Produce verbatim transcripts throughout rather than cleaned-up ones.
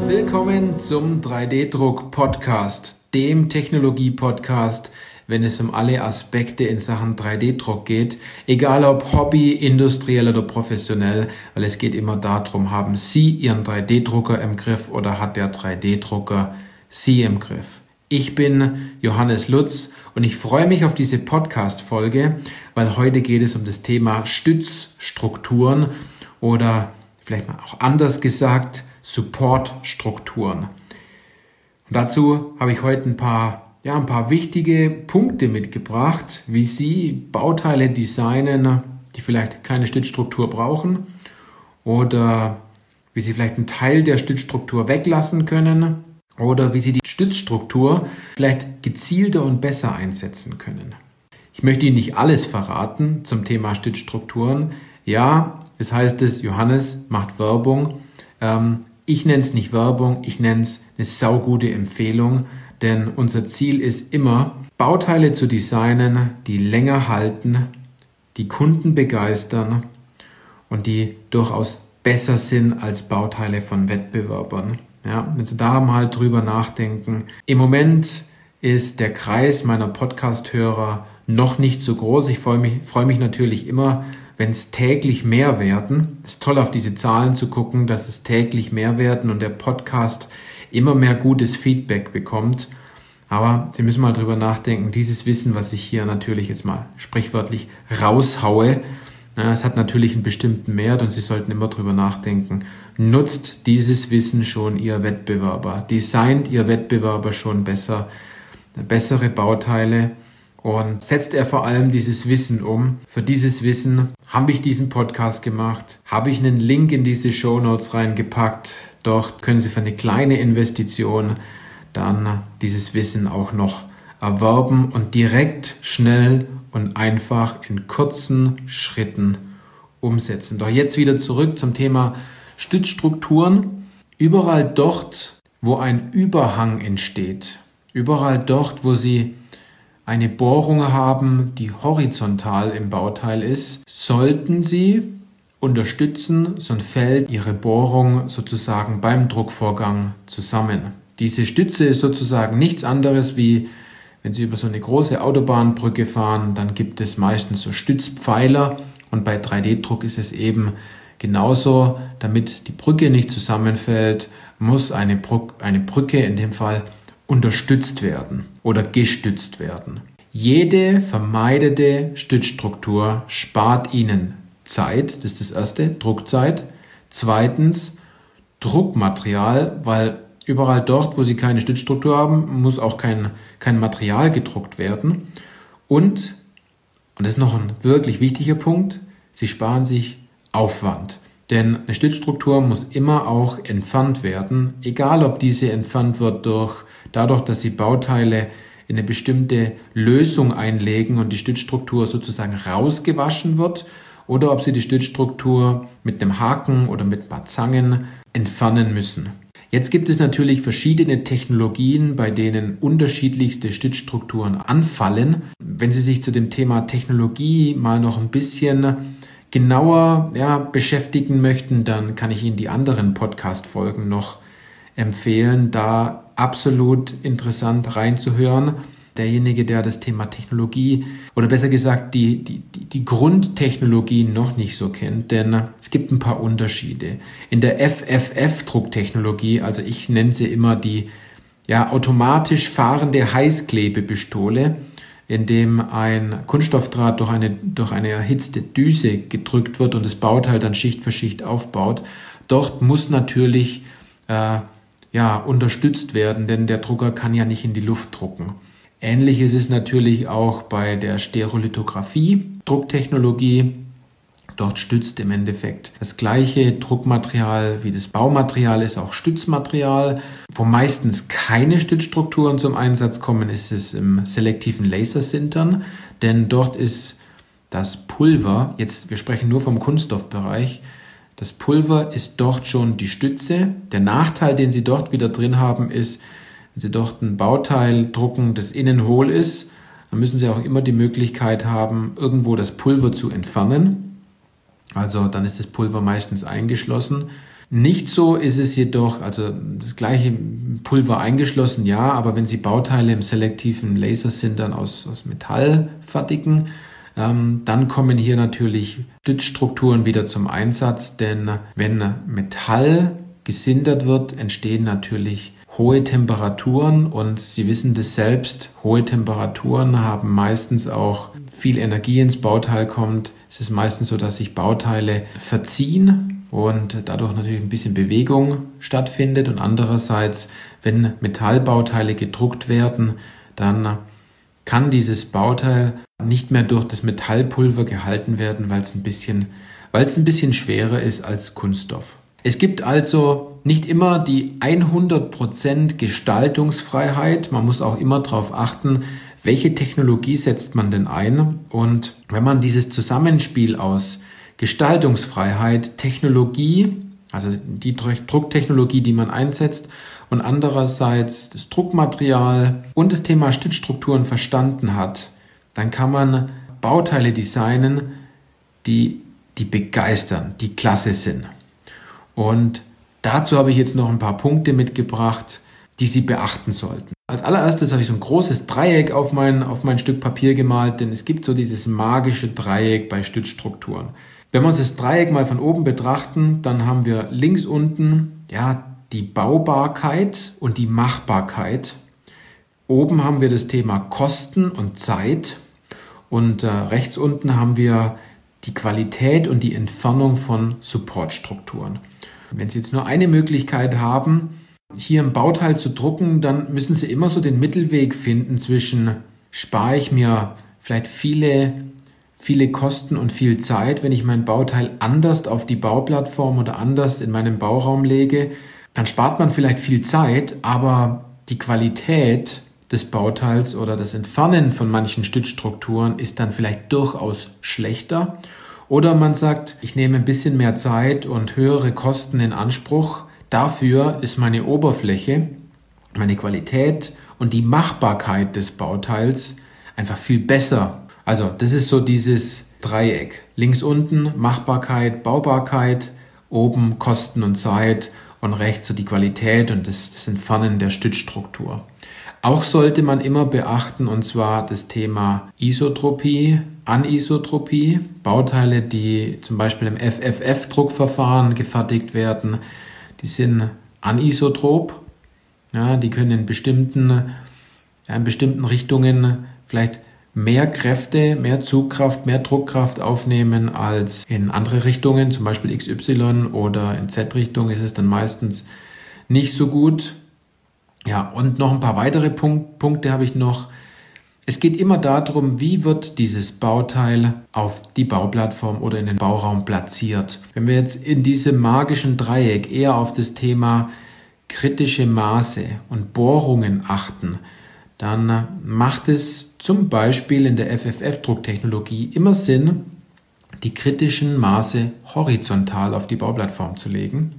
Willkommen zum drei D-Druck-Podcast, dem Technologie-Podcast, wenn es um alle Aspekte in Sachen drei D-Druck geht, egal ob Hobby, industriell oder professionell, weil es geht immer darum, haben Sie Ihren drei D-Drucker im Griff oder hat der drei D-Drucker Sie im Griff? Ich bin Johannes Lutz und ich freue mich auf diese Podcast-Folge, weil heute geht es um das Thema Stützstrukturen oder vielleicht mal auch anders gesagt, Supportstrukturen. Und dazu habe ich heute ein paar, ja, ein paar wichtige Punkte mitgebracht, wie Sie Bauteile designen, die vielleicht keine Stützstruktur brauchen oder wie Sie vielleicht einen Teil der Stützstruktur weglassen können oder wie Sie die Stützstruktur vielleicht gezielter und besser einsetzen können. Ich möchte Ihnen nicht alles verraten zum Thema Stützstrukturen. Ja, es heißt es, Johannes macht Werbung. Ähm, ich nenne es nicht Werbung, ich nenne es eine saugute Empfehlung, denn unser Ziel ist immer, Bauteile zu designen, die länger halten, die Kunden begeistern und die durchaus besser sind als Bauteile von Wettbewerbern. Ja, wenn Sie da mal drüber nachdenken. Im Moment ist der Kreis meiner Podcast-Hörer noch nicht so groß. Ich freue mich, freue mich natürlich immer, wenn es täglich mehr werden. Es ist toll, auf diese Zahlen zu gucken, dass es täglich mehr werden und der Podcast immer mehr gutes Feedback bekommt. Aber Sie müssen mal drüber nachdenken, dieses Wissen, was ich hier natürlich jetzt mal sprichwörtlich raushaue, es hat natürlich einen bestimmten Wert und Sie sollten immer drüber nachdenken, nutzt dieses Wissen schon Ihr Wettbewerber? Designt Ihr Wettbewerber schon besser, bessere Bauteile? Und setzt er vor allem dieses Wissen um? Für dieses Wissen habe ich diesen Podcast gemacht, habe ich einen Link in diese Shownotes reingepackt. Dort können Sie für eine kleine Investition dann dieses Wissen auch noch erwerben und direkt, schnell und einfach in kurzen Schritten umsetzen. Doch jetzt wieder zurück zum Thema Stützstrukturen. Überall dort, wo ein Überhang entsteht, überall dort, wo Sie eine Bohrung haben, die horizontal im Bauteil ist, sollten Sie unterstützen, sonst fällt Ihre Bohrung sozusagen beim Druckvorgang zusammen. Diese Stütze ist sozusagen nichts anderes wie, wenn Sie über so eine große Autobahnbrücke fahren, dann gibt es meistens so Stützpfeiler und bei drei D-Druck ist es eben genauso, damit die Brücke nicht zusammenfällt, muss eine, Brück, eine Brücke in dem Fall unterstützt werden oder gestützt werden. Jede vermeidete Stützstruktur spart Ihnen Zeit, das ist das erste, Druckzeit. Zweitens, Druckmaterial, weil überall dort, wo Sie keine Stützstruktur haben, muss auch kein, kein Material gedruckt werden. Und, und das ist noch ein wirklich wichtiger Punkt, Sie sparen sich Aufwand. Denn eine Stützstruktur muss immer auch entfernt werden, egal ob diese entfernt wird durch dadurch, dass Sie Bauteile in eine bestimmte Lösung einlegen und die Stützstruktur sozusagen rausgewaschen wird oder ob Sie die Stützstruktur mit einem Haken oder mit ein paar Zangen entfernen müssen. Jetzt gibt es natürlich verschiedene Technologien, bei denen unterschiedlichste Stützstrukturen anfallen. Wenn Sie sich zu dem Thema Technologie mal noch ein bisschen genauer ja, beschäftigen möchten, dann kann ich Ihnen die anderen Podcast-Folgen noch empfehlen, da absolut interessant reinzuhören. Derjenige, der das Thema Technologie oder besser gesagt die, die, die, die Grundtechnologie noch nicht so kennt, denn es gibt ein paar Unterschiede. In der F F F-Drucktechnologie, also ich nenne sie immer die ja, automatisch fahrende Heißklebepistole, in dem ein Kunststoffdraht durch eine, durch eine erhitzte Düse gedrückt wird und das Bauteil dann Schicht für Schicht aufbaut. Dort muss natürlich äh, ja, unterstützt werden, denn der Drucker kann ja nicht in die Luft drucken. Ähnlich ist es natürlich auch bei der Stereolithografie, Drucktechnologie. Dort stützt im Endeffekt das gleiche Druckmaterial wie das Baumaterial ist auch Stützmaterial. Wo meistens keine Stützstrukturen zum Einsatz kommen, ist es im selektiven Lasersintern, denn dort ist das Pulver, jetzt wir sprechen nur vom Kunststoffbereich, das Pulver ist dort schon die Stütze. Der Nachteil, den Sie dort wieder drin haben, ist, wenn Sie dort ein Bauteil drucken, das innen hohl ist, dann müssen Sie auch immer die Möglichkeit haben, irgendwo das Pulver zu entfernen. Also dann ist das Pulver meistens eingeschlossen. Nicht so ist es jedoch, also das gleiche Pulver eingeschlossen, ja, aber wenn Sie Bauteile im selektiven Lasersintern aus, aus Metall fertigen, ähm, dann kommen hier natürlich Stützstrukturen wieder zum Einsatz, denn wenn Metall gesintert wird, entstehen natürlich hohe Temperaturen und Sie wissen das selbst, hohe Temperaturen haben meistens auch viel Energie ins Bauteil kommt. Es ist meistens so, dass sich Bauteile verziehen und dadurch natürlich ein bisschen Bewegung stattfindet. Und andererseits, wenn Metallbauteile gedruckt werden, dann kann dieses Bauteil nicht mehr durch das Metallpulver gehalten werden, weil es ein bisschen, weil es ein bisschen schwerer ist als Kunststoff. Es gibt also nicht immer die hundert Prozent Gestaltungsfreiheit. Man muss auch immer darauf achten, welche Technologie setzt man denn ein. Und wenn man dieses Zusammenspiel aus Gestaltungsfreiheit, Technologie, also die Drucktechnologie, die man einsetzt, und andererseits das Druckmaterial und das Thema Stützstrukturen verstanden hat, dann kann man Bauteile designen, die, die begeistern, die klasse sind. Und dazu habe ich jetzt noch ein paar Punkte mitgebracht, die Sie beachten sollten. Als allererstes habe ich so ein großes Dreieck auf mein, auf mein Stück Papier gemalt, denn es gibt so dieses magische Dreieck bei Stützstrukturen. Wenn wir uns das Dreieck mal von oben betrachten, dann haben wir links unten ja die Baubarkeit und die Machbarkeit. Oben haben wir das Thema Kosten und Zeit und äh, rechts unten haben wir die Qualität und die Entfernung von Supportstrukturen. Wenn Sie jetzt nur eine Möglichkeit haben, hier ein Bauteil zu drucken, dann müssen Sie immer so den Mittelweg finden zwischen, spare ich mir vielleicht viele, viele Kosten und viel Zeit, wenn ich mein Bauteil anders auf die Bauplattform oder anders in meinen Bauraum lege, dann spart man vielleicht viel Zeit, aber die Qualität des Bauteils oder das Entfernen von manchen Stützstrukturen ist dann vielleicht durchaus schlechter. Oder man sagt, ich nehme ein bisschen mehr Zeit und höhere Kosten in Anspruch. Dafür ist meine Oberfläche, meine Qualität und die Machbarkeit des Bauteils einfach viel besser. Also das ist so dieses Dreieck. Links unten Machbarkeit, Baubarkeit, oben Kosten und Zeit und rechts so die Qualität und das, das Entfernen der Stützstruktur. Auch sollte man immer beachten, und zwar das Thema Isotropie, Anisotropie. Bauteile, die zum Beispiel im F F F-Druckverfahren gefertigt werden, die sind anisotrop. Ja, die können in bestimmten, ja, in bestimmten Richtungen vielleicht mehr Kräfte, mehr Zugkraft, mehr Druckkraft aufnehmen als in andere Richtungen, zum Beispiel X Y oder in Z-Richtung ist es dann meistens nicht so gut. Ja, und noch ein paar weitere Punkt, Punkte habe ich noch. Es geht immer darum, wie wird dieses Bauteil auf die Bauplattform oder in den Bauraum platziert. Wenn wir jetzt in diesem magischen Dreieck eher auf das Thema kritische Maße und Bohrungen achten, dann macht es zum Beispiel in der F F F-Drucktechnologie immer Sinn, die kritischen Maße horizontal auf die Bauplattform zu legen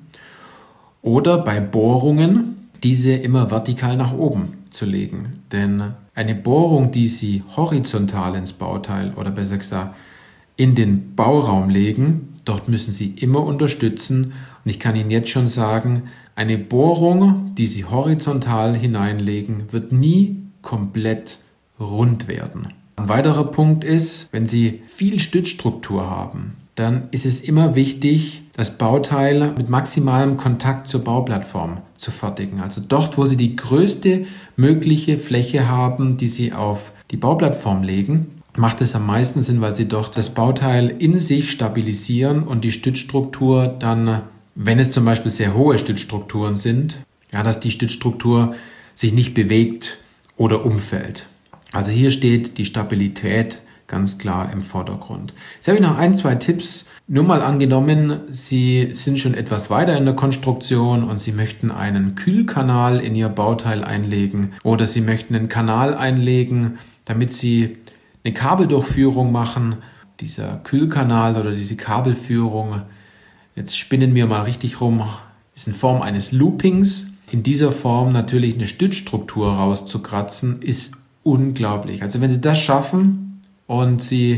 oder bei Bohrungen diese immer vertikal nach oben zu legen. Denn eine Bohrung, die Sie horizontal ins Bauteil oder besser gesagt in den Bauraum legen, dort müssen Sie immer unterstützen. Und ich kann Ihnen jetzt schon sagen, eine Bohrung, die Sie horizontal hineinlegen, wird nie komplett rund werden. Ein weiterer Punkt ist, wenn Sie viel Stützstruktur haben, dann ist es immer wichtig, das Bauteil mit maximalem Kontakt zur Bauplattform zu fertigen. Also dort, wo Sie die größte mögliche Fläche haben, die Sie auf die Bauplattform legen, macht es am meisten Sinn, weil Sie dort das Bauteil in sich stabilisieren und die Stützstruktur dann, wenn es zum Beispiel sehr hohe Stützstrukturen sind, ja, dass die Stützstruktur sich nicht bewegt oder umfällt. Also hier steht die Stabilität ganz klar im Vordergrund. Jetzt habe ich noch ein, zwei Tipps. Nur mal angenommen, Sie sind schon etwas weiter in der Konstruktion und Sie möchten einen Kühlkanal in Ihr Bauteil einlegen oder Sie möchten einen Kanal einlegen, damit Sie eine Kabeldurchführung machen. Dieser Kühlkanal oder diese Kabelführung, jetzt spinnen wir mal richtig rum, ist in Form eines Loopings. In dieser Form natürlich eine Stützstruktur rauszukratzen, ist unglaublich. Also wenn Sie das schaffen und Sie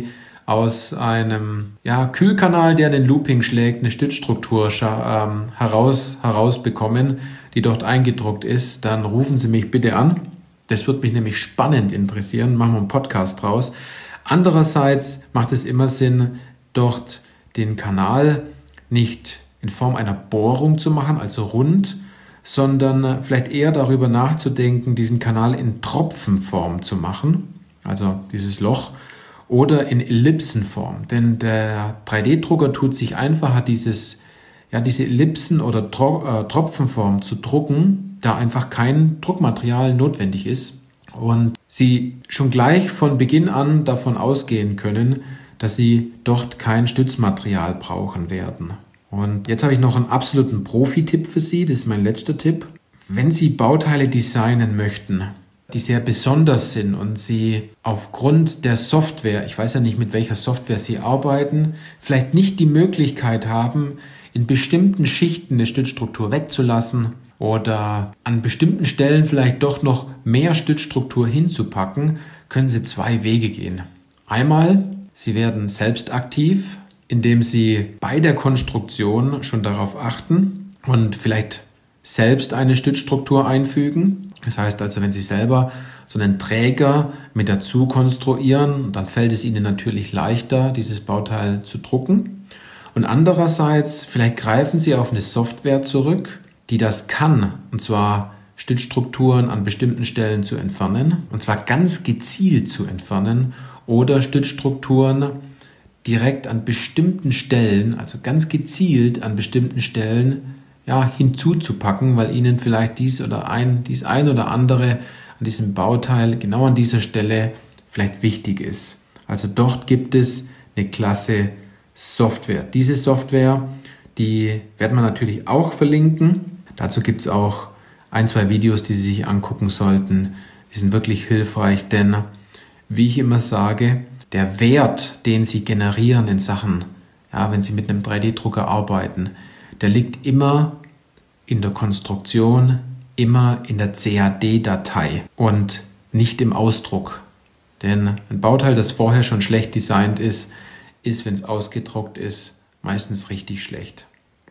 aus einem ja, Kühlkanal, der den Looping schlägt, eine Stützstruktur ähm, heraus, herausbekommen, die dort eingedruckt ist, dann rufen Sie mich bitte an. Das wird mich nämlich spannend interessieren. Machen wir einen Podcast draus. Andererseits macht es immer Sinn, dort den Kanal nicht in Form einer Bohrung zu machen, also rund, sondern vielleicht eher darüber nachzudenken, diesen Kanal in Tropfenform zu machen, also dieses Loch, oder in Ellipsenform. Denn der drei D Drucker tut sich einfacher, dieses, ja, diese Ellipsen- oder Tro- äh, Tropfenform zu drucken, da einfach kein Druckmaterial notwendig ist und Sie schon gleich von Beginn an davon ausgehen können, dass Sie dort kein Stützmaterial brauchen werden. Und jetzt habe ich noch einen absoluten Profi-Tipp für Sie, das ist mein letzter Tipp. Wenn Sie Bauteile designen möchten, die sehr besonders sind und Sie aufgrund der Software, ich weiß ja nicht, mit welcher Software Sie arbeiten, vielleicht nicht die Möglichkeit haben, in bestimmten Schichten eine Stützstruktur wegzulassen oder an bestimmten Stellen vielleicht doch noch mehr Stützstruktur hinzupacken, können Sie zwei Wege gehen. Einmal, Sie werden selbst aktiv, indem Sie bei der Konstruktion schon darauf achten und vielleicht selbst eine Stützstruktur einfügen. Das heißt also, wenn Sie selber so einen Träger mit dazu konstruieren, dann fällt es Ihnen natürlich leichter, dieses Bauteil zu drucken. Und andererseits, vielleicht greifen Sie auf eine Software zurück, die das kann, und zwar Stützstrukturen an bestimmten Stellen zu entfernen, und zwar ganz gezielt zu entfernen, oder Stützstrukturen direkt an bestimmten Stellen, also ganz gezielt an bestimmten Stellen, ja, hinzuzupacken, weil Ihnen vielleicht dies oder ein, dies ein oder andere an diesem Bauteil genau an dieser Stelle vielleicht wichtig ist. Also dort gibt es eine klasse Software. Diese Software, die werden wir natürlich auch verlinken. Dazu gibt es auch ein, zwei Videos, die Sie sich angucken sollten. Die sind wirklich hilfreich, denn wie ich immer sage, der Wert, den Sie generieren in Sachen, ja, wenn Sie mit einem drei D Drucker arbeiten, der liegt immer in der Konstruktion, immer in der C A D-Datei und nicht im Ausdruck. Denn ein Bauteil, das vorher schon schlecht designt ist, ist, wenn es ausgedruckt ist, meistens richtig schlecht.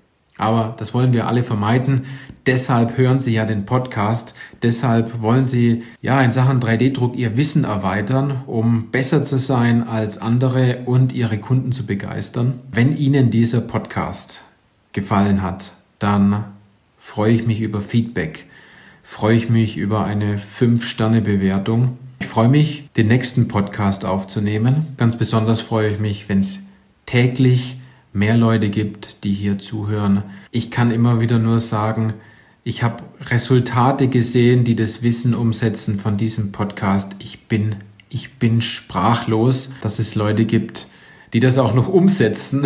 Aber das wollen wir alle vermeiden. Deshalb hören Sie ja den Podcast. Deshalb wollen Sie ja in Sachen drei D Druck Ihr Wissen erweitern, um besser zu sein als andere und Ihre Kunden zu begeistern. Wenn Ihnen dieser Podcast gefallen hat, dann freue ich mich über Feedback. Freue ich mich über eine fünf Sterne Bewertung. Ich freue mich, den nächsten Podcast aufzunehmen. Ganz besonders freue ich mich, wenn es täglich mehr Leute gibt, die hier zuhören. Ich kann immer wieder nur sagen, ich habe Resultate gesehen, die das Wissen umsetzen von diesem Podcast. Ich bin, ich bin sprachlos, dass es Leute gibt, die das auch noch umsetzen,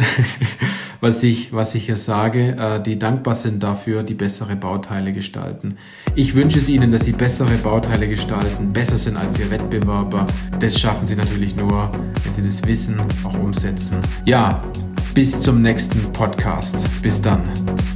was ich, was ich hier sage, die dankbar sind dafür, die bessere Bauteile gestalten. Ich wünsche es Ihnen, dass Sie bessere Bauteile gestalten, besser sind als Ihr Wettbewerber. Das schaffen Sie natürlich nur, wenn Sie das Wissen auch umsetzen. Ja, bis zum nächsten Podcast. Bis dann.